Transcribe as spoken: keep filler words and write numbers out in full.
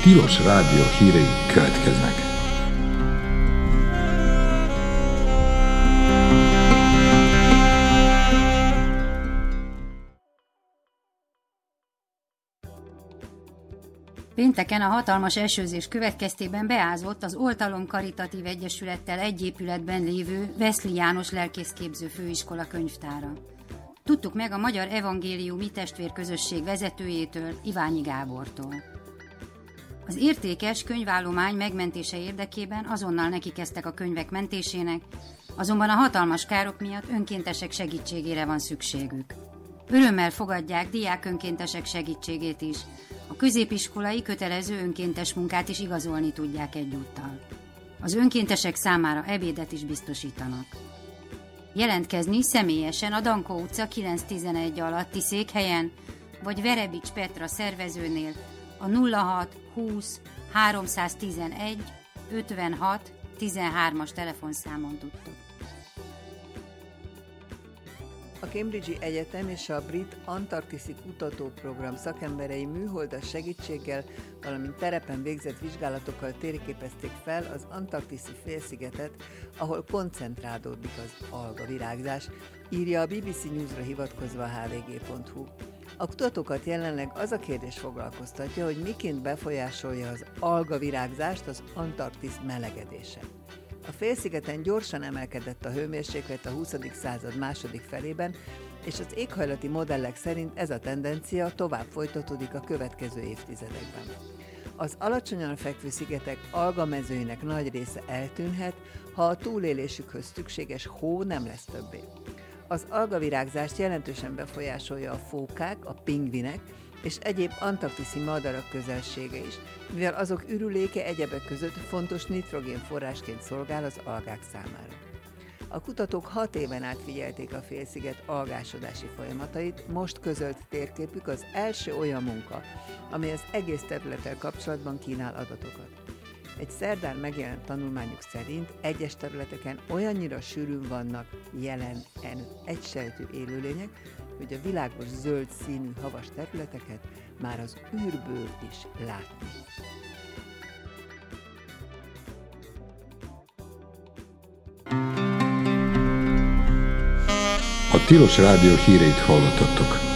Tilos Rádió hírei következnek. Pénteken a hatalmas esőzés következtében beázott az Oltalom Karitatív Egyesülettel egy épületben lévő Veszli János Lelkészképző Főiskola könyvtára. Tudtuk meg a Magyar Evangéliumi Testvérközösség vezetőjétől, Iványi Gábortól. Az értékes könyvállomány megmentése érdekében azonnal nekikezdtek a könyvek mentésének, azonban a hatalmas károk miatt önkéntesek segítségére van szükségük. Örömmel fogadják diák önkéntesek segítségét is. A középiskolai kötelező önkéntes munkát is igazolni tudják egyúttal. Az önkéntesek számára ebédet is biztosítanak. Jelentkezni személyesen a Dankó utca kilenc tizenegy alatti székhelyen, vagy Verebics Petra szervezőnél a nulla hat húsz háromszáztizenegy ötvenhat tizenhármas telefonszámon tudtok. A Cambridge-i Egyetem és a Brit Antarktiszi Kutatóprogram szakemberei műholdas segítséggel, valamint terepen végzett vizsgálatokkal térképezték fel az antarktiszi félszigetet, ahol koncentrálódik az algavirágzás, írja a bé bé cé Newsra hivatkozva a há vé gé pont hú. A kutatókat jelenleg az a kérdés foglalkoztatja, hogy miként befolyásolja az algavirágzást az Antarktisz melegedése. A félszigeten gyorsan emelkedett a hőmérséklet a huszadik század második felében, és az éghajlati modellek szerint ez a tendencia tovább folytatódik a következő évtizedekben. Az alacsonyan fekvő szigetek algamezőinek nagy része eltűnhet, ha a túlélésükhöz szükséges hó nem lesz többé. Az algavirágzást jelentősen befolyásolja a fókák, a pingvinek és egyéb antarktiszi madarak közelsége is, mivel azok ürüléke egyebek között fontos nitrogénforrásként szolgál az algák számára. A kutatók hat éven át figyelték a félsziget algásodási folyamatait, most közölt térképük az első olyan munka, amely az egész területtel kapcsolatban kínál adatokat. Egy szerdán megjelent tanulmányuk szerint egyes területeken olyannyira sűrűn vannak jelen egysejtű élőlények, hogy a világos zöld színű havas területeket már az űrből is látni. A Tilos Rádió híreit hallottatok.